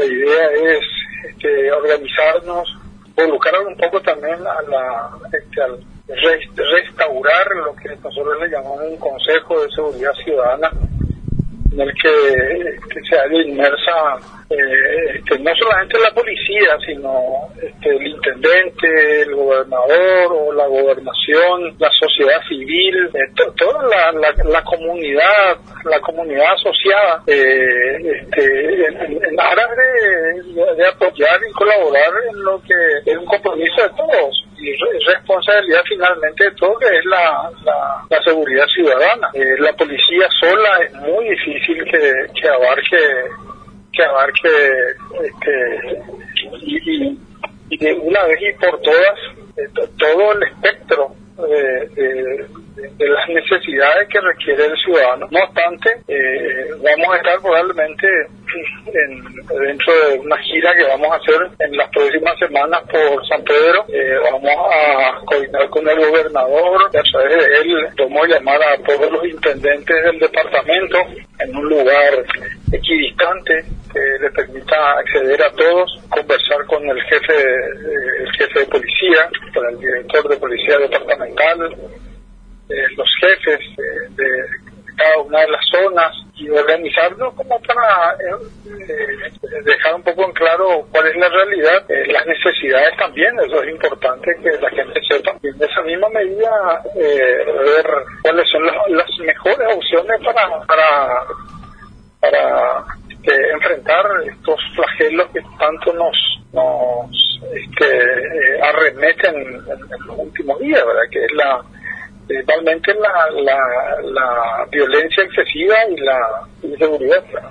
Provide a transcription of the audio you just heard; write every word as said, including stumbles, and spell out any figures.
la idea es este, organizarnos, involucrar un poco también a la, este, al restaurar lo que nosotros le llamamos un Consejo de Seguridad Ciudadana, en el que, que se haya inmersa eh, este, no solamente la policía, sino este, el intendente, el gobernador o la gobernación, la sociedad civil, eh, to, toda la, la, la comunidad, la comunidad asociada, eh, este, en, en aras de, de apoyar y colaborar en lo que es un compromiso de todos y responsabilidad finalmente de todo, que es la, la, la seguridad ciudadana. Eh, la policía sola es muy difícil que, que abarque que abarque este, y, y, y de una vez y por todas eh, todo el espectro de, de, de las necesidades que requiere el ciudadano. No obstante, eh, vamos a estar probablemente en, dentro de una gira que vamos a hacer en las próximas semanas por San Pedro. Eh, vamos a coordinar con el gobernador, y a través de él tomó llamar a todos los intendentes del departamento en un lugar equidistante que le permita acceder a todos, conversar con el jefe, eh, el jefe de policía, con el director de policía departamental, eh, los jefes eh, de cada una de las zonas, y organizarnos como para eh, eh, dejar un poco en claro cuál es la realidad, eh, las necesidades también. Eso es importante que la gente sepa, y en esa misma medida eh, ver cuáles son las, las mejores opciones para para para este, enfrentar estos flagelos que tanto nos nos este, eh, arremeten en, en los últimos días, ¿verdad? Que es la principalmente la, la, la violencia excesiva y la inseguridad.